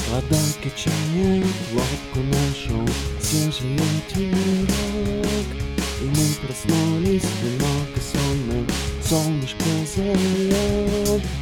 Вода качает лодку нашу, свежий ветерок, и мы проснулись немного сонным, солнышко зовет.